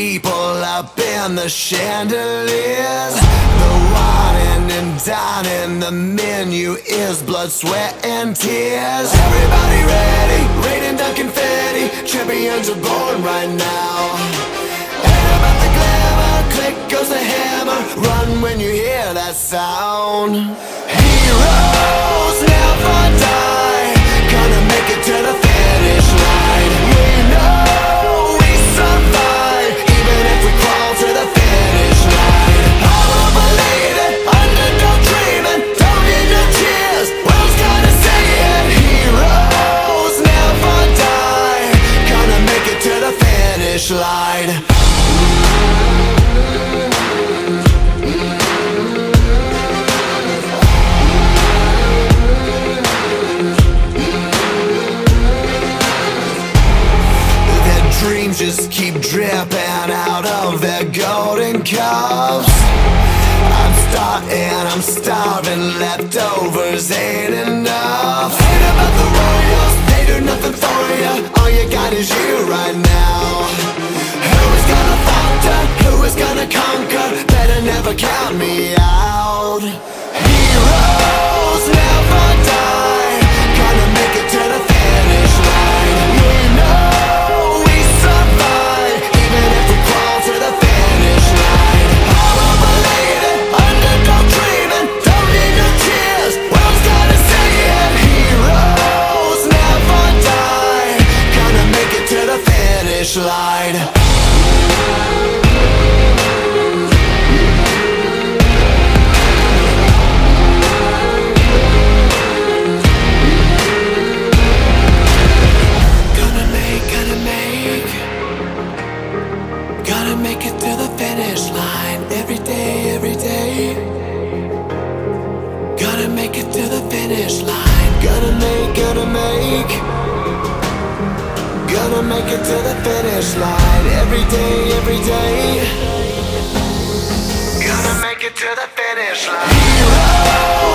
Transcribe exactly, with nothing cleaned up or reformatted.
people up in the chandeliers. The wine and dining, the menu is blood, sweat, and tears. Everybody ready, raining down confetti. Champions are born right now. Ain't about the glamour, click goes the hammer. Run when you hear that sound. Heroes never die, gonna make it to the finish line. We know we survive, even if we crawl to the finish line. I won't believe it, underdog dreaming. Don't need no cheers, world's gonna say it. Heroes never die, gonna make it to the finish line. Dreams just keep dripping out of their golden cups. I'm starting, I'm starving, leftovers ain't enough. Ain't about the royals, they do nothing for you. All you got is you right now. Who is gonna falter, who is gonna conquer? Better never count me out. Heroes never die, gonna make it to the finish line. We know line. Gonna make, gonna make, gotta make it to the finish line. Every day, every day, gotta make it to the finish line. Gotta make, gotta make, gonna make it to the finish line. Every day, every day, gonna make it to the finish line. Hero!